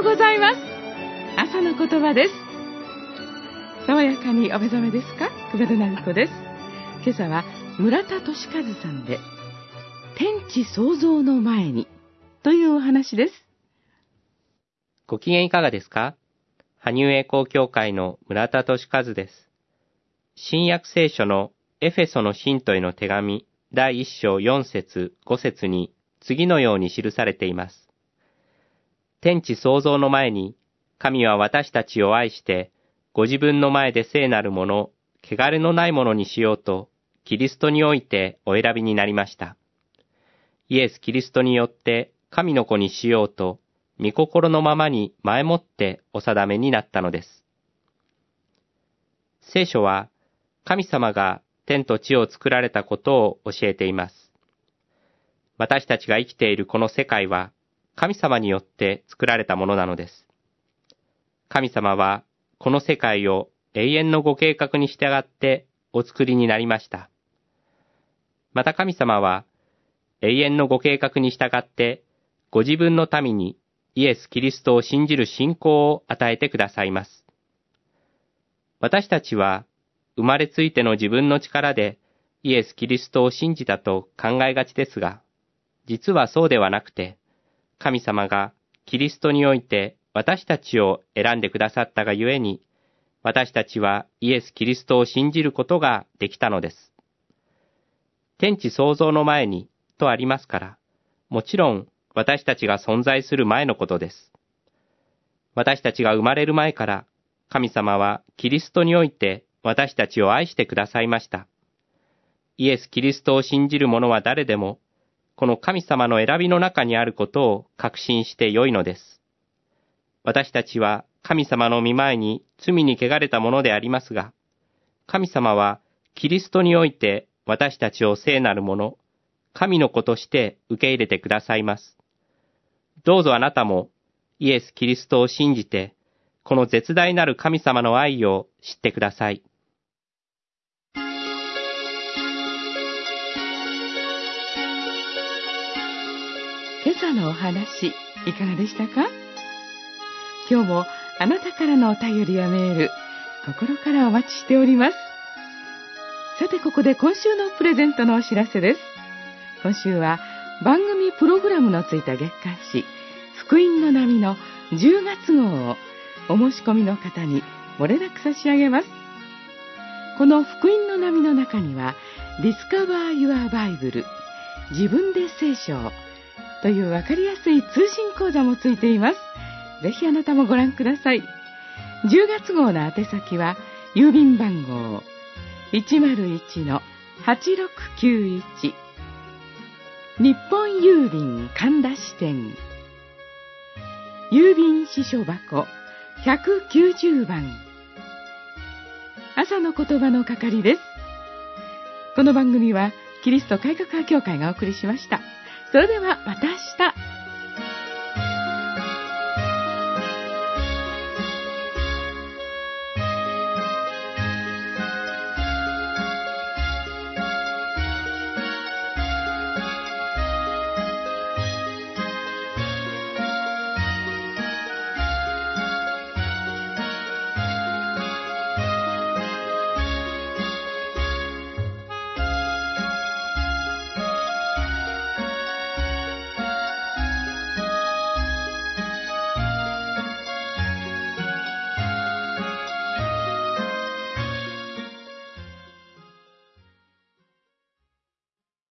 ございます。朝の言葉です。爽やかにお目覚めですか？久米田直子です。今朝は村田俊和さんで、天地創造の前にというお話です。 ご機嫌いかがですか？羽生栄光教会の村田俊和です。新約聖書のエフェソの信徒への手紙第1章4節5節に次のように記されています。天地創造の前に、神は私たちを愛して、ご自分の前で聖なるもの、汚れのないものにしようと、キリストにおいてお選びになりました。イエス・キリストによって神の子にしようと、御心のままに前もってお定めになったのです。聖書は、神様が天と地を作られたことを教えています。私たちが生きているこの世界は、神様によって作られたものなのです。神様は、この世界を永遠のご計画に従ってお作りになりました。また神様は、永遠のご計画に従って、ご自分の民にイエス・キリストを信じる信仰を与えてくださいます。私たちは、生まれついての自分の力でイエス・キリストを信じたと考えがちですが、実はそうではなくて、神様がキリストにおいて私たちを選んでくださったがゆえに、私たちはイエス・キリストを信じることができたのです。天地創造の前にとありますから、もちろん私たちが存在する前のことです。私たちが生まれる前から、神様はキリストにおいて私たちを愛してくださいました。イエス・キリストを信じる者は誰でも、この神様の選びの中にあることを確信してよいのです。私たちは神様の御前に罪に汚れたものでありますが、神様はキリストにおいて私たちを聖なるもの、神の子として受け入れてくださいます。どうぞあなたもイエス・キリストを信じて、この絶大なる神様の愛を知ってください。 今朝のお話、いかがでしたか？今日もあなたからのお便りやメール、心からお待ちしております。さてここで今週のプレゼントのお知らせです。今週は番組プログラムのついた月刊誌、福音の波の10月号をお申し込みの方に漏れなく差し上げます。この福音の波の中には、Discover Your Bible、自分で聖書をというわかりやすい通信講座もついています。ぜひあなたもご覧ください。10月号の宛先は、郵便番号 101-8691 日本郵便神田支店、郵便支所箱190番、朝の言葉の係です。この番組はキリスト改革派協会がお送りしました。それではまた明日。